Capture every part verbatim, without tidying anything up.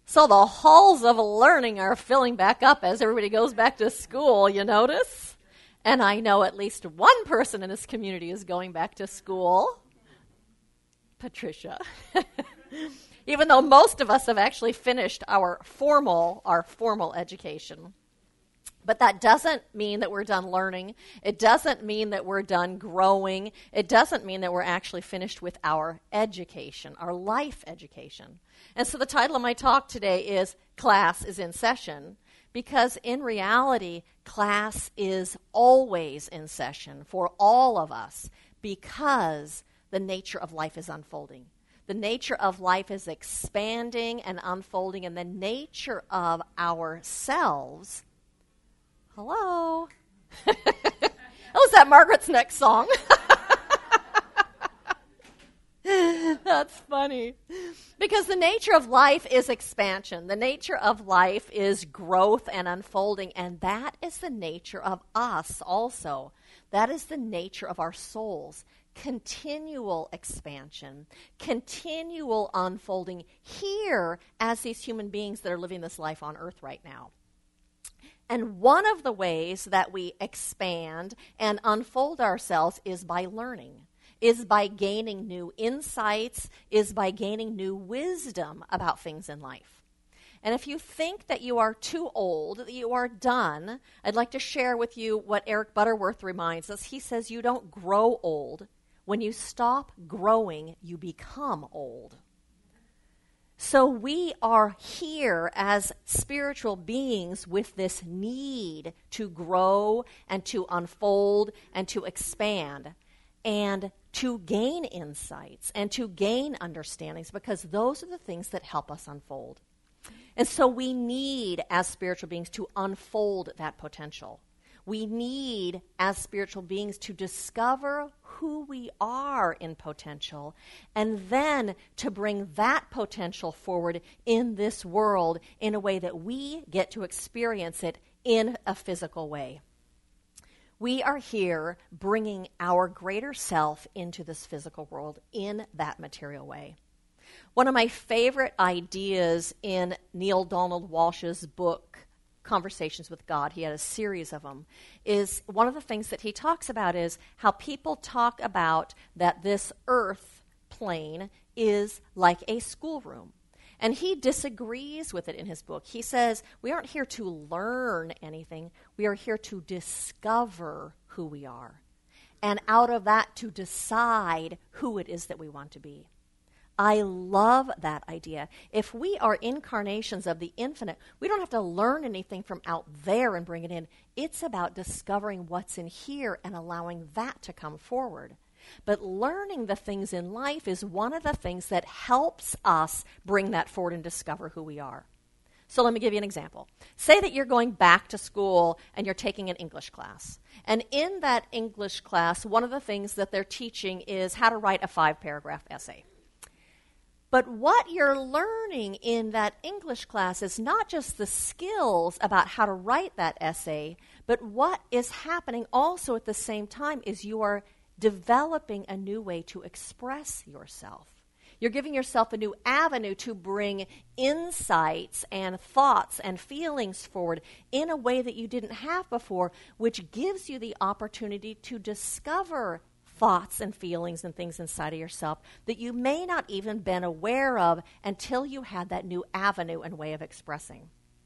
So the halls of learning are filling back up as everybody goes back to school, you notice? And I know at least one person in this community is going back to school. Patricia. Even though most of us have actually finished our formal, our formal education. But that doesn't mean that we're done learning. It doesn't mean that we're done growing. It doesn't mean that we're actually finished with our education, our life education. And so the title of my talk today is Class is in Session, because in reality, class is always in session for all of us because the nature of life is unfolding. The nature of life is expanding and unfolding, and the nature of ourselves. Hello. That was that Margaret's next song. That's funny. Because the nature of life is expansion. The nature of life is growth and unfolding, and that is the nature of us also. That is the nature of our souls. Continual expansion, continual unfolding here as these human beings that are living this life on earth right now. And one of the ways that we expand and unfold ourselves is by learning, is by gaining new insights, is by gaining new wisdom about things in life. And if you think that you are too old, that you are done, I'd like to share with you what Eric Butterworth reminds us. He says you don't grow old. When you stop growing, you become old. So we are here as spiritual beings with this need to grow and to unfold and to expand and to gain insights and to gain understandings, because those are the things that help us unfold. And so we need, as spiritual beings, to unfold that potential. We need, as spiritual beings, to discover who we are in potential, and then to bring that potential forward in this world in a way that we get to experience it in a physical way. We are here bringing our greater self into this physical world in that material way. One of my favorite ideas in Neale Donald Walsch's book, Conversations with God, he had a series of them, is one of the things that he talks about is how people talk about that this earth plane is like a schoolroom. And he disagrees with it in his book. He says, we aren't here to learn anything. We are here to discover who we are. And out of that, to decide who it is that we want to be. I love that idea. If we are incarnations of the infinite, we don't have to learn anything from out there and bring it in. It's about discovering what's in here and allowing that to come forward. But learning the things in life is one of the things that helps us bring that forward and discover who we are. So let me give you an example. Say that you're going back to school and you're taking an English class. And in that English class, one of the things that they're teaching is how to write a five-paragraph essay. But what you're learning in that English class is not just the skills about how to write that essay, but what is happening also at the same time is you are developing a new way to express yourself. You're giving yourself a new avenue to bring insights and thoughts and feelings forward in a way that you didn't have before, which gives you the opportunity to discover thoughts and feelings and things inside of yourself that you may not even been aware of until you had that new avenue and way of expressing.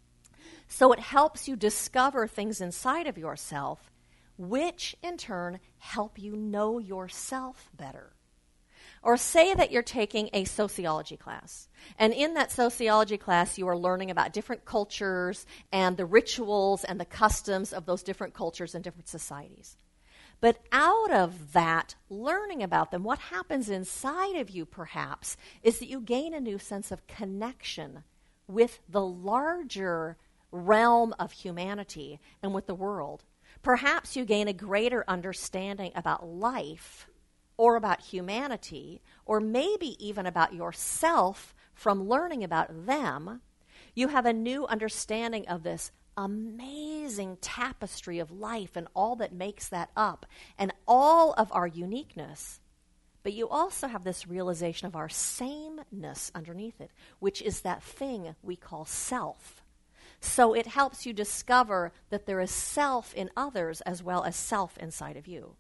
So it helps you discover things inside of yourself, which in turn help you know yourself better. Or say that you're taking a sociology class, and in that sociology class you are learning about different cultures and the rituals and the customs of those different cultures and different societies. But out of that, learning about them, what happens inside of you perhaps is that you gain a new sense of connection with the larger realm of humanity and with the world. Perhaps you gain a greater understanding about life or about humanity, or maybe even about yourself from learning about them. You have a new understanding of this amazing tapestry of life and all that makes that up and all of our uniqueness. But you also have this realization of our sameness underneath it, which is that thing we call self. So it helps you discover that there is self in others as well as self inside of you.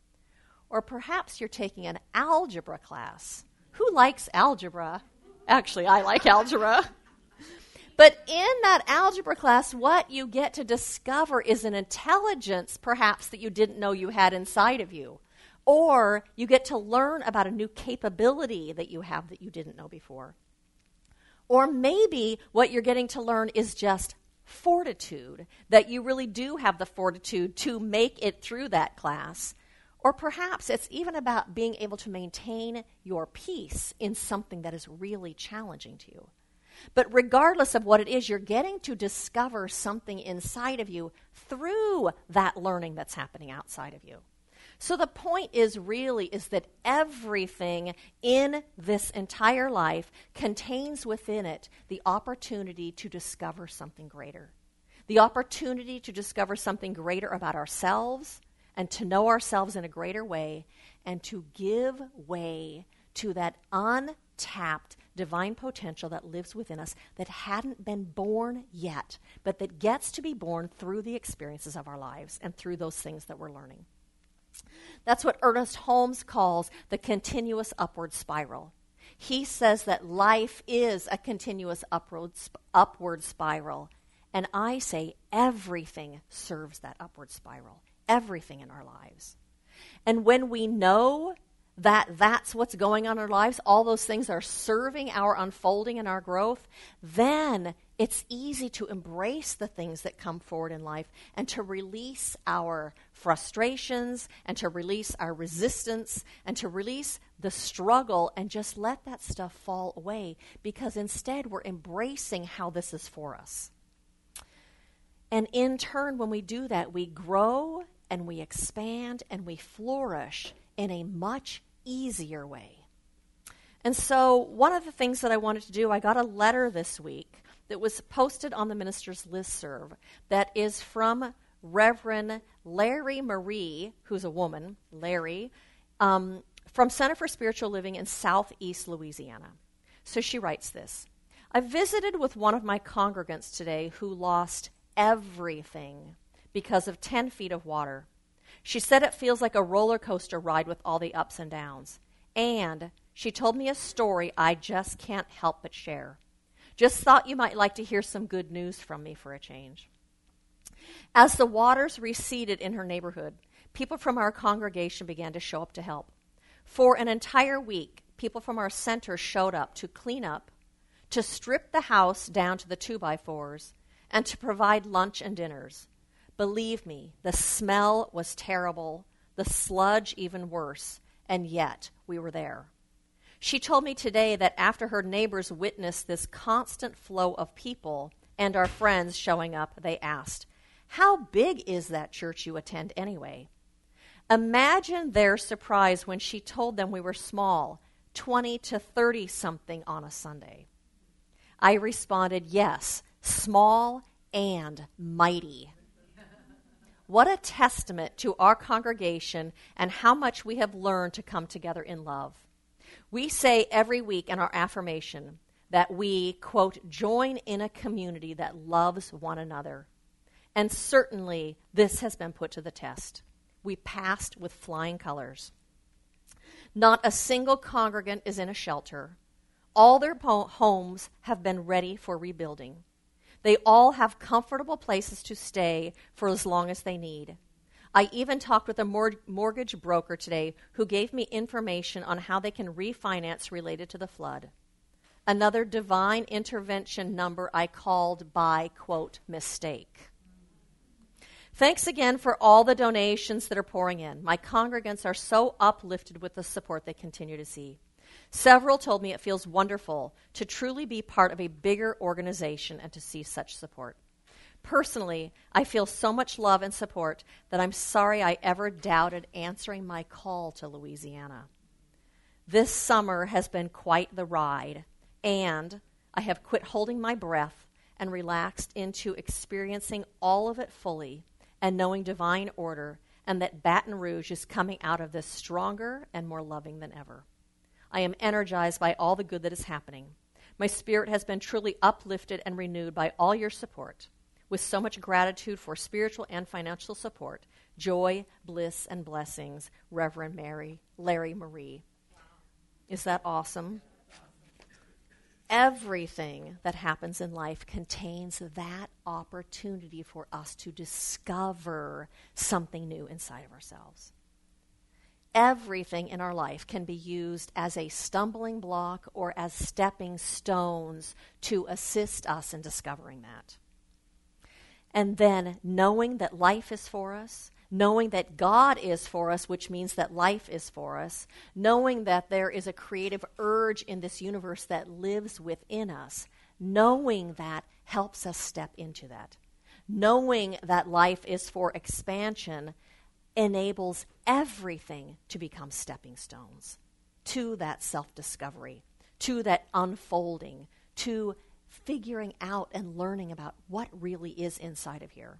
Or perhaps you're taking an algebra class. Who likes algebra? Actually, I like algebra. But in that algebra class, what you get to discover is an intelligence, perhaps, that you didn't know you had inside of you. Or you get to learn about a new capability that you have that you didn't know before. Or maybe what you're getting to learn is just fortitude, that you really do have the fortitude to make it through that class. Or perhaps it's even about being able to maintain your peace in something that is really challenging to you. But regardless of what it is, you're getting to discover something inside of you through that learning that's happening outside of you. So the point is really is that everything in this entire life contains within it the opportunity to discover something greater. The opportunity to discover something greater about ourselves and to know ourselves in a greater way and to give way to that untapped divine potential that lives within us that hadn't been born yet, but that gets to be born through the experiences of our lives and through those things that we're learning. That's what Ernest Holmes calls the continuous upward spiral. He says that life is a continuous upward, sp- upward spiral, and I say everything serves that upward spiral, everything in our lives. And when we know that that's what's going on in our lives, all those things are serving our unfolding and our growth, then it's easy to embrace the things that come forward in life and to release our frustrations and to release our resistance and to release the struggle and just let that stuff fall away, because instead we're embracing how this is for us. And in turn, when we do that, we grow and we expand and we flourish in a much easier way. And so one of the things that I wanted to do, I got a letter this week that was posted on the minister's listserv that is from Reverend Larry Marie, who's a woman, Larry, um, from Center for Spiritual Living in Southeast Louisiana. So she writes this: I visited with one of my congregants today who lost everything because of ten feet of water. She said it feels like a roller coaster ride with all the ups and downs. And she told me a story I just can't help but share. Just thought you might like to hear some good news from me for a change. As the waters receded in her neighborhood, people from our congregation began to show up to help. For an entire week, people from our center showed up to clean up, to strip the house down to the two-by-fours, and to provide lunch and dinners. Believe me, the smell was terrible, the sludge even worse, and yet we were there. She told me today that after her neighbors witnessed this constant flow of people and our friends showing up, they asked, "How big is that church you attend anyway?" Imagine their surprise when she told them we were small, twenty to thirty something on a Sunday. I responded, yes, small and mighty. What a testament to our congregation and how much we have learned to come together in love. We say every week in our affirmation that we, quote, join in a community that loves one another. And certainly this has been put to the test. We passed with flying colors. Not a single congregant is in a shelter. All their po- homes have been ready for rebuilding. They all have comfortable places to stay for as long as they need. I even talked with a mor- mortgage broker today who gave me information on how they can refinance related to the flood. Another divine intervention number I called by, quote, mistake. Thanks again for all the donations that are pouring in. My congregants are so uplifted with the support they continue to see. Several told me it feels wonderful to truly be part of a bigger organization and to see such support. Personally, I feel so much love and support that I'm sorry I ever doubted answering my call to Louisiana. This summer has been quite the ride, and I have quit holding my breath and relaxed into experiencing all of it fully and knowing divine order and that Baton Rouge is coming out of this stronger and more loving than ever. I am energized by all the good that is happening. My spirit has been truly uplifted and renewed by all your support. With so much gratitude for spiritual and financial support, joy, bliss, and blessings, Reverend Mary, Larry Marie. Wow. Is that awesome? Everything that happens in life contains that opportunity for us to discover something new inside of ourselves. Everything in our life can be used as a stumbling block or as stepping stones to assist us in discovering that. And then knowing that life is for us, knowing that God is for us, which means that life is for us, knowing that there is a creative urge in this universe that lives within us, knowing that helps us step into that. Knowing that life is for expansion enables everything to become stepping stones to that self-discovery, to that unfolding, to figuring out and learning about what really is inside of here.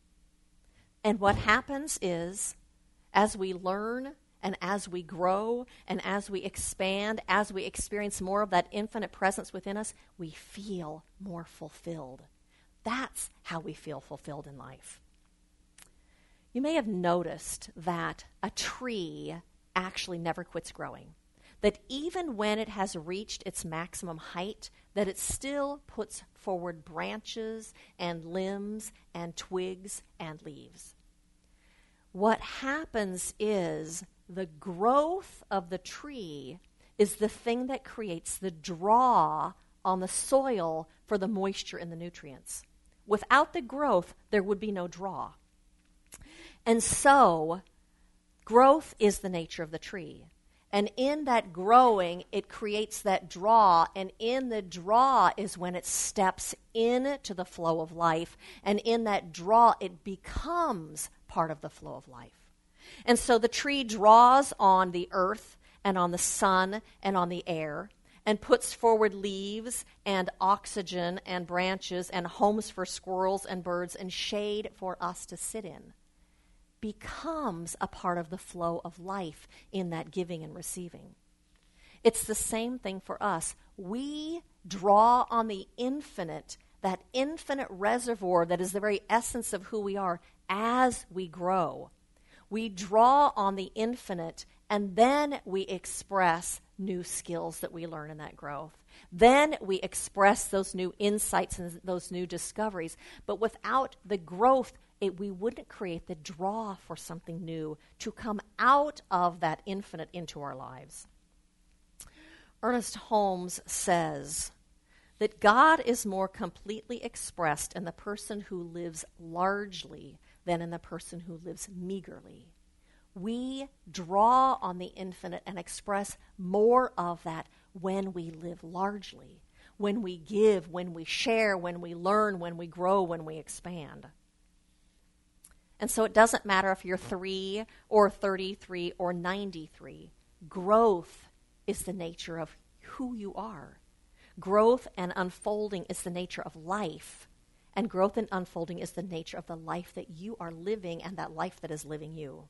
And what happens is, as we learn and as we grow and as we expand, as we experience more of that infinite presence within us, we feel more fulfilled. That's how we feel fulfilled in life. You may have noticed that a tree actually never quits growing. That even when it has reached its maximum height, that it still puts forward branches and limbs and twigs and leaves. What happens is the growth of the tree is the thing that creates the draw on the soil for the moisture and the nutrients. Without the growth, there would be no draw. And so, growth is the nature of the tree. And in that growing, it creates that draw. And in the draw is when it steps into the flow of life. And in that draw, it becomes part of the flow of life. And so the tree draws on the earth and on the sun and on the air and puts forward leaves and oxygen and branches and homes for squirrels and birds and shade for us to sit in. Becomes a part of the flow of life in that giving and receiving. It's the same thing for us. We draw on the infinite, that infinite reservoir that is the very essence of who we are as we grow. We draw on the infinite, and then we express new skills that we learn in that growth. Then we express those new insights and those new discoveries. But without the growth, It, we wouldn't create the draw for something new to come out of that infinite into our lives. Ernest Holmes says that God is more completely expressed in the person who lives largely than in the person who lives meagerly. We draw on the infinite and express more of that when we live largely, when we give, when we share, when we learn, when we grow, when we expand. And so it doesn't matter if you're three or thirty-three or ninety-three. Growth is the nature of who you are. Growth and unfolding is the nature of life. And growth and unfolding is the nature of the life that you are living and that life that is living you.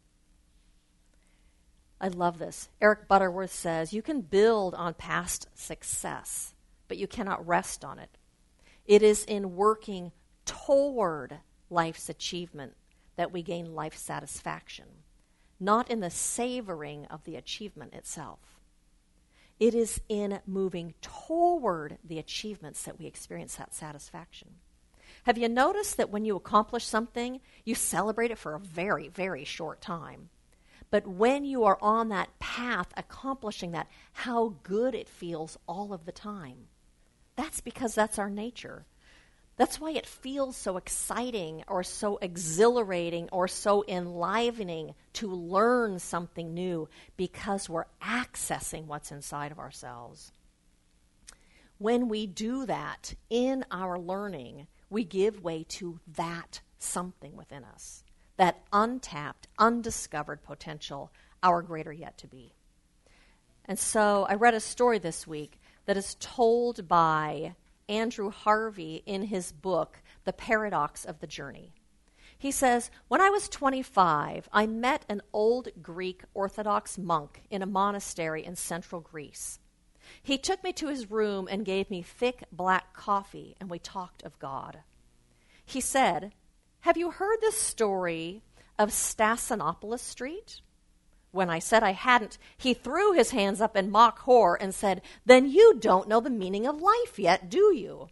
I love this. Eric Butterworth says, you can build on past success, but you cannot rest on it. It is in working toward life's achievement that we gain life satisfaction, not in the savoring of the achievement itself. It is in moving toward the achievements that we experience that satisfaction. Have you noticed that when you accomplish something, you celebrate it for a very, very short time? But when you are on that path accomplishing that, how good it feels all of the time. That's because that's our nature. That's why it feels so exciting or so exhilarating or so enlivening to learn something new, because we're accessing what's inside of ourselves. When we do that in our learning, we give way to that something within us, that untapped, undiscovered potential, our greater yet to be. And so I read a story this week that is told by Andrew Harvey in his book, The Paradox of the Journey. He says, when I was twenty-five, I met an old Greek Orthodox monk in a monastery in central Greece. He took me to his room and gave me thick black coffee, and we talked of God. He said, have you heard the story of Stasinopoulos Street? When I said I hadn't, he threw his hands up in mock horror and said, then you don't know the meaning of life yet, do you?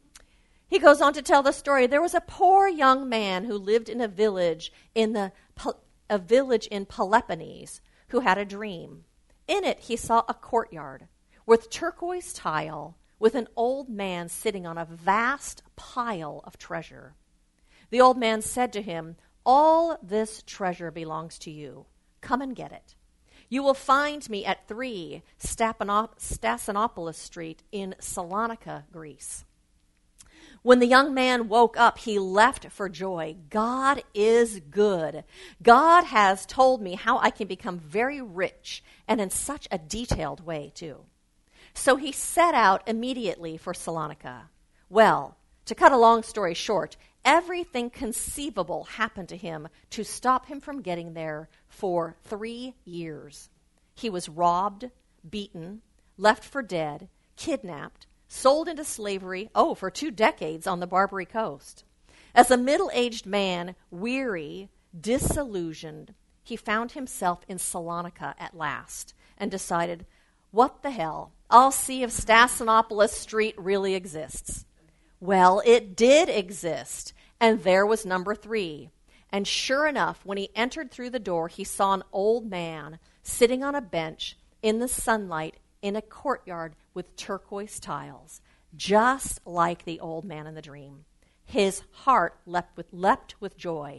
He goes on to tell the story. There was a poor young man who lived in a village in the a village in Peloponnese who had a dream. In it, he saw a courtyard with turquoise tile with an old man sitting on a vast pile of treasure. The old man said to him, all this treasure belongs to you. Come and get it. You will find me at three Stasinopoulos Street in Salonika, Greece. When the young man woke up, he leapt for joy. God is good. God has told me how I can become very rich, and in such a detailed way, too. So he set out immediately for Salonika. Well, to cut a long story short, everything conceivable happened to him to stop him from getting there for three years. He was robbed, beaten, left for dead, kidnapped, sold into slavery, oh, for two decades on the Barbary Coast. As a middle-aged man, weary, disillusioned, he found himself in Salonika at last and decided, what the hell? I'll see if Stasinopoulos Street really exists. Well, it did exist, and there was number three. And sure enough, when he entered through the door, he saw an old man sitting on a bench in the sunlight in a courtyard with turquoise tiles, just like the old man in the dream. His heart leapt with, leapt with joy.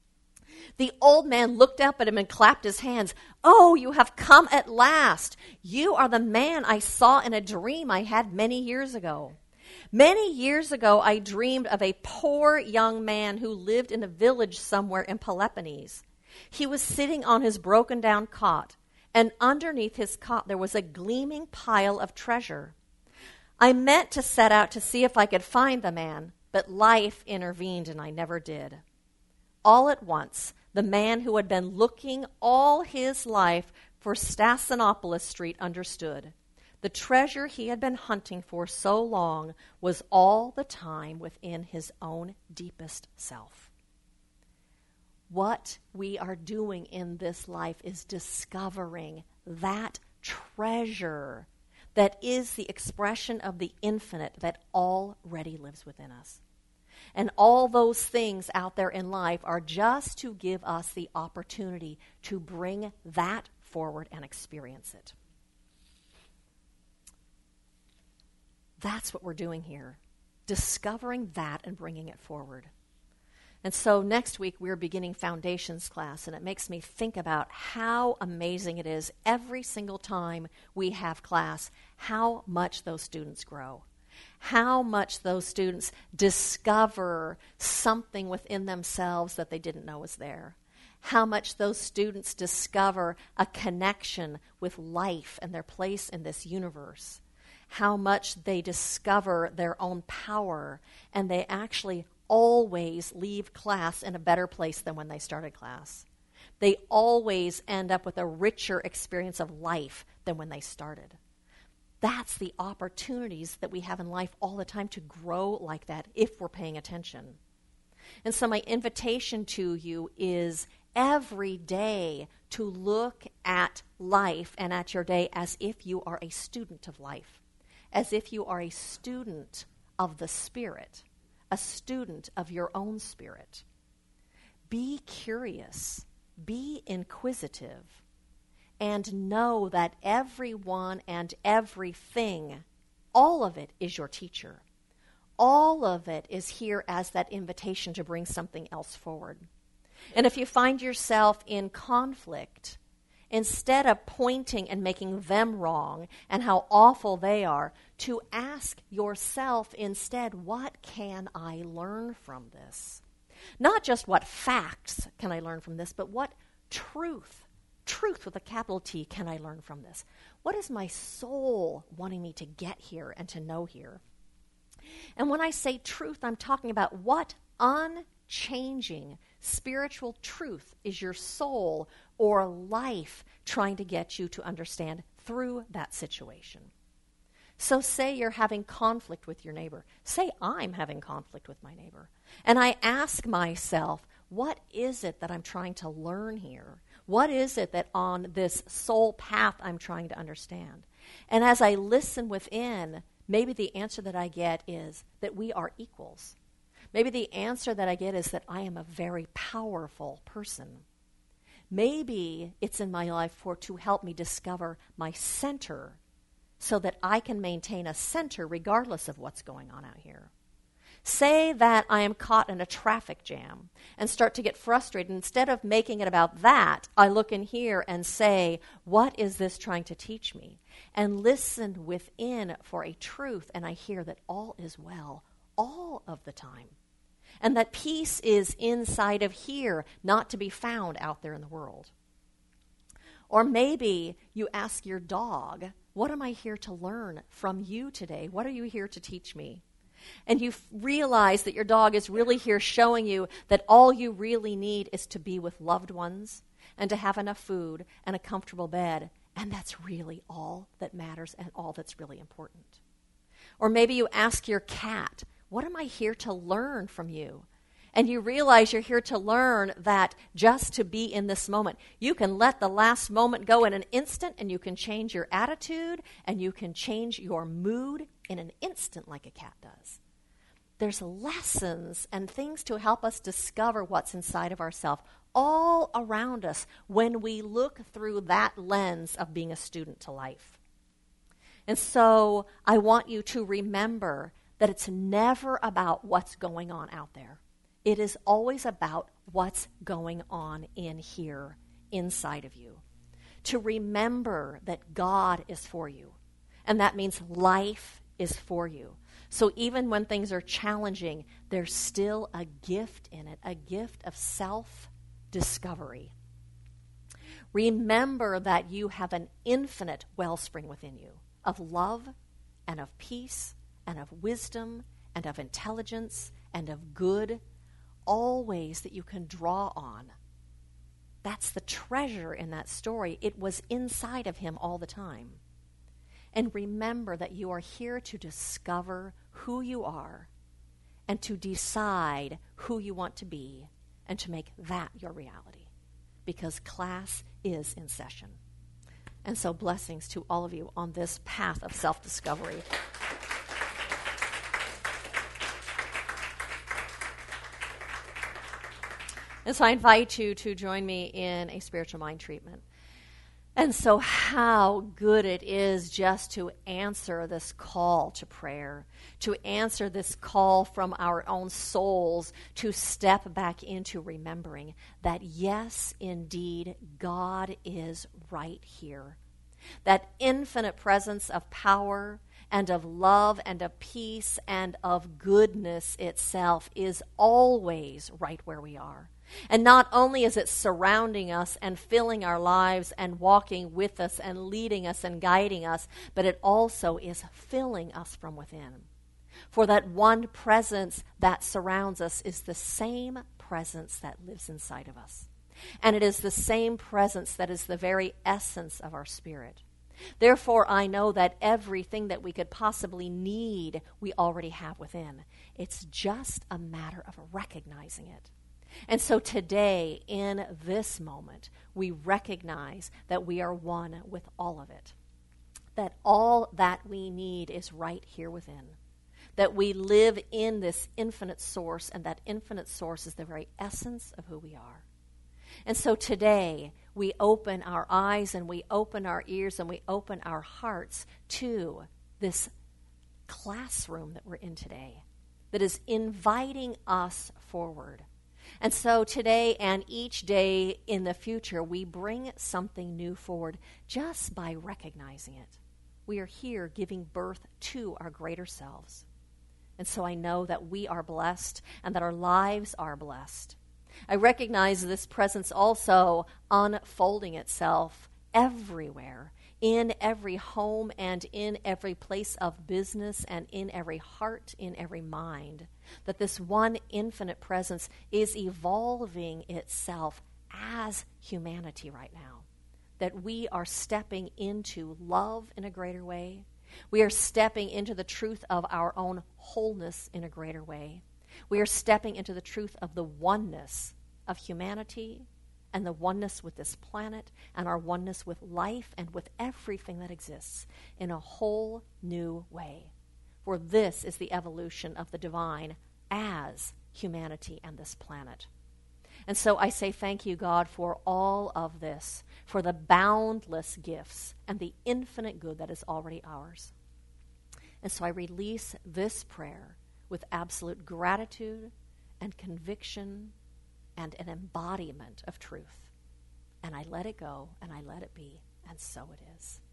The old man looked up at him and clapped his hands. Oh, you have come at last. You are the man I saw in a dream I had many years ago. Many years ago, I dreamed of a poor young man who lived in a village somewhere in Peloponnese. He was sitting on his broken-down cot, and underneath his cot there was a gleaming pile of treasure. I meant to set out to see if I could find the man, but life intervened and I never did. All at once, the man who had been looking all his life for Stasinopoulos Street understood. The treasure he had been hunting for so long was all the time within his own deepest self. What we are doing in this life is discovering that treasure that is the expression of the infinite that already lives within us. And all those things out there in life are just to give us the opportunity to bring that forward and experience it. That's what we're doing here, discovering that and bringing it forward. And so next week we're beginning Foundations class, and it makes me think about how amazing it is every single time we have class, how much those students grow, how much those students discover something within themselves that they didn't know was there, how much those students discover a connection with life and their place in this universe, how much they discover their own power, and they actually always leave class in a better place than when they started class. They always end up with a richer experience of life than when they started. That's the opportunities that we have in life all the time to grow like that if we're paying attention. And so my invitation to you is every day to look at life and at your day as if you are a student of life, as if you are a student of the Spirit, a student of your own spirit. Be curious, be inquisitive, and know that everyone and everything, all of it is your teacher. All of it is here as that invitation to bring something else forward. And if you find yourself in conflict, instead of pointing and making them wrong and how awful they are, to ask yourself instead, what can I learn from this? Not just what facts can I learn from this, but what truth, truth with a capital T, can I learn from this? What is my soul wanting me to get here and to know here? And when I say truth, I'm talking about what unchanging Spiritual truth is your soul or life trying to get you to understand through that situation. So say you're having conflict with your neighbor. Say I'm having conflict with my neighbor. And I ask myself, what is it that I'm trying to learn here? What is it that on this soul path I'm trying to understand? And as I listen within, maybe the answer that I get is that we are equals. Maybe the answer that I get is that I am a very powerful person. Maybe it's in my life for to help me discover my center so that I can maintain a center regardless of what's going on out here. Say that I am caught in a traffic jam and start to get frustrated. Instead of making it about that, I look in here and say, what is this trying to teach me? And listen within for a truth, and I hear that all is well all of the time. And that peace is inside of here, not to be found out there in the world. Or maybe you ask your dog, what am I here to learn from you today? What are you here to teach me? And you f- realize that your dog is really here showing you that all you really need is to be with loved ones and to have enough food and a comfortable bed. And that's really all that matters and all that's really important. Or maybe you ask your cat, what am I here to learn from you? And you realize you're here to learn that just to be in this moment. You can let the last moment go in an instant, and you can change your attitude, and you can change your mood in an instant like a cat does. There's lessons and things to help us discover what's inside of ourselves all around us when we look through that lens of being a student to life. And so I want you to remember that it's never about what's going on out there. It is always about what's going on in here, inside of you. To remember that God is for you. And that means life is for you. So even when things are challenging, there's still a gift in it, a gift of self-discovery. Remember that you have an infinite wellspring within you of love and of peace and of wisdom and of intelligence and of good, always that you can draw on. That's the treasure in that story. It was inside of him all the time. And remember that you are here to discover who you are and to decide who you want to be and to make that your reality. Because class is in session. And so blessings to all of you on this path of self-discovery. And so I invite you to join me in a spiritual mind treatment. And so how good it is just to answer this call to prayer, to answer this call from our own souls, to step back into remembering that, yes, indeed, God is right here. That infinite presence of power and of love and of peace and of goodness itself is always right where we are. And not only is it surrounding us and filling our lives and walking with us and leading us and guiding us, but it also is filling us from within. For that one presence that surrounds us is the same presence that lives inside of us. And it is the same presence that is the very essence of our spirit. Therefore, I know that everything that we could possibly need, we already have within. It's just a matter of recognizing it. And so today, in this moment, we recognize that we are one with all of it. That all that we need is right here within. That we live in this infinite source, and that infinite source is the very essence of who we are. And so today, we open our eyes and we open our ears and we open our hearts to this classroom that we're in today that is inviting us forward. And so today and each day in the future, we bring something new forward just by recognizing it. We are here giving birth to our greater selves. And so I know that we are blessed and that our lives are blessed. I recognize this presence also unfolding itself everywhere in every home and in every place of business and in every heart, in every mind, that this one infinite presence is evolving itself as humanity right now, that we are stepping into love in a greater way. We are stepping into the truth of our own wholeness in a greater way. We are stepping into the truth of the oneness of humanity and the oneness with this planet and our oneness with life and with everything that exists in a whole new way. For this is the evolution of the divine as humanity and this planet. And so I say thank you, God, for all of this, for the boundless gifts and the infinite good that is already ours. And so I release this prayer with absolute gratitude and conviction and an embodiment of truth. And I let it go, and I let it be, and so it is.